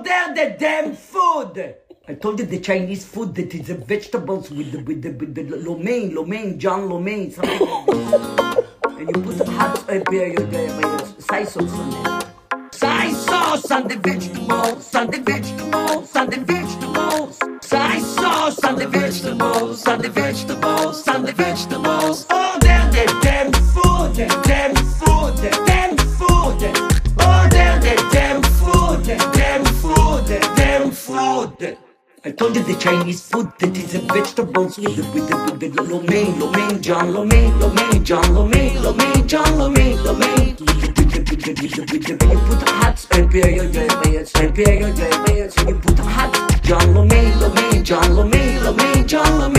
Order the damn food! I told you the Chinese food that is the vegetables with the lo mein, John lo mein, something like this. And you put hot soy sauce on it. Soy sauce on the vegetables, on the vegetables, on the vegetables. Soy sauce on the vegetables, on the vegetables, on the vegetables. Order the damn food, damn food, damn food. Order the damn food, damn food, damn food. I told you the Chinese food that is the vegetables with the lo mein, John lo mein, John lo mein, John lo mein. You put hot imperial, you put hot John lo mein, John lo mein, John lo mein.